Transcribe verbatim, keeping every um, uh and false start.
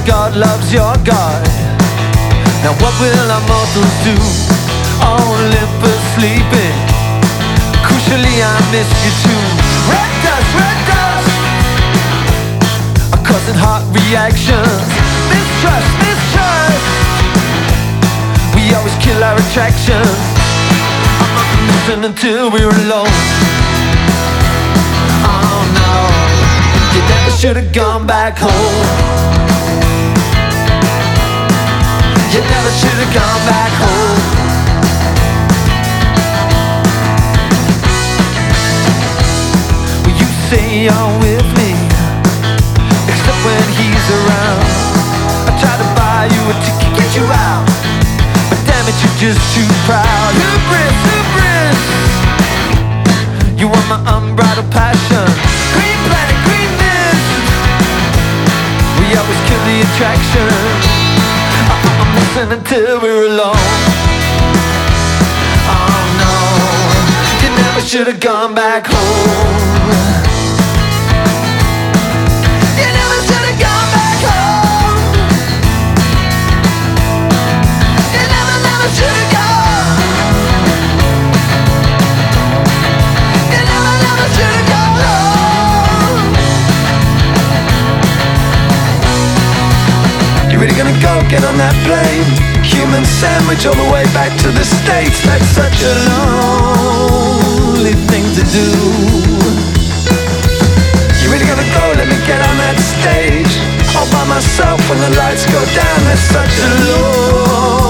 God loves your God. Now what will our mortals do? All Olympus sleeping. Crucially I miss you too. Red dust, red dust, causing heart reactions. Mistrust, mistrust, we always kill our attractions. I'm not listen until we're alone. Oh no, you never should have gone back home. You never should have gone back home. Well, you say you're with me, except when he's around. I try to buy you a ticket, get you out, but damn it, you're just too proud. Hubris, hubris, you want my unbridled passion. Green planet, green mist, we always kill the attraction. I'm missing until we're alone. Oh no, you never should have gone back home. You never should have gone back home. You never, never should have gone. You never, never should have gone home. You really gonna go get on that plane? Human sandwich all the way back to the States. That's such a lonely thing to do. You really gonna go let me get on that stage all by myself when the lights go down? That's such a lonely